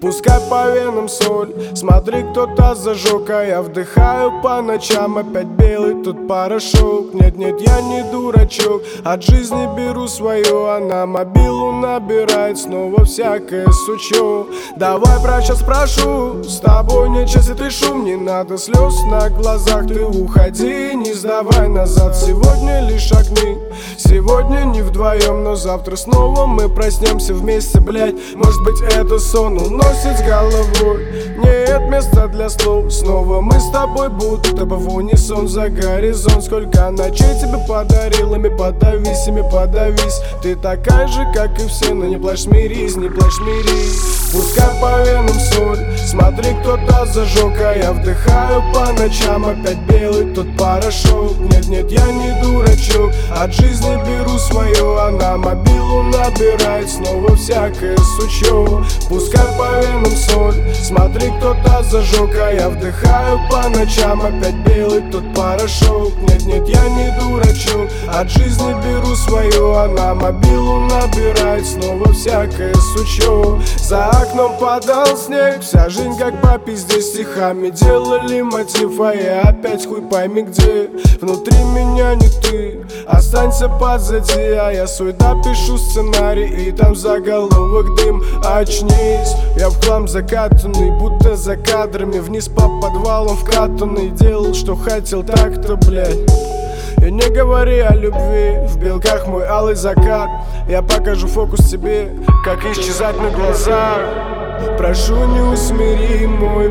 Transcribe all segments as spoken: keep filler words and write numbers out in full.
Пускай по венам соль, смотри, кто-то зажег, а я вдыхаю по ночам опять белый тут порошок. Нет-нет, я не дурачок, от жизни беру свое, а на мобилу набирает снова всякое сучок. Давай, брат, сейчас спрошу, с тобой нет чести, ты шум, не надо слез на глазах, ты уходи, не сдавай назад. Сегодня лишь огни, сегодня не вдвоем, но завтра снова мы проснемся вместе, блять. Может быть, это сон уносит с головой, нет места для слов. Снова мы с тобой будто бы в унисон за горизонт. Сколько ночей тебе подарил, ими подавись, ими подавись. Ты такая же, как и все, но не плачь, смирись, не плачь, смирись. Пускай по венам соль, смотри, кто-то зажег, а я вдыхаю по ночам опять белый тут порошок. Нет-нет, я не дурачок, от жизни беру свое, а на мобилу набирает снова всякое сучок. Пускай по венам соль, смотри, кто-то зажег, а я вдыхаю по ночам опять белый тут порошок. Нет-нет, я не дурачок, от жизни беру свое, а на мобилу набирает снова всякое сучок. За окном падал снег, вся жизнь как по пизде, стихами делали мотив, а я опять хуй пойми где. Внутри меня не ты, останься позади, а я свой допишу сценарий, и там заголовок дым. Очнись, я в хлам закатанный, будто за кадрами, вниз по подвалам вкатанный. Делал, что хотел, так-то, блядь. И не говори о любви, в белках мой алый закат. Я покажу фокус тебе, как исчезать на глазах. Прошу, не усмири мой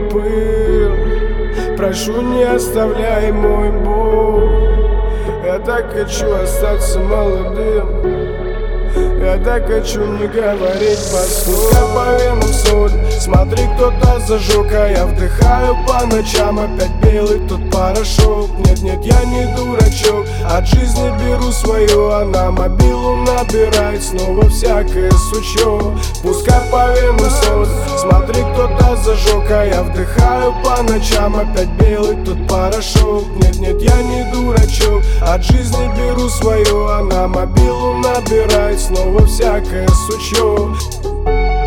пыл, прошу, не оставляй мой боль. Я так хочу остаться молодым, я так хочу не говорить пускай по венам соль, смотри, кто-то зажег, а я вдыхаю по ночам опять белый тут порошок. Нет-нет, я не дурачок, от жизни беру свое, а на мобилу набирает снова всякое сучок. Пускай по венам соль, смотри, кто-то зажег, а я вдыхаю по ночам опять белый тут порошок. Нет-нет, я не дурачок, от жизни беру свое, а на мобилу набирает снова всякое сучок.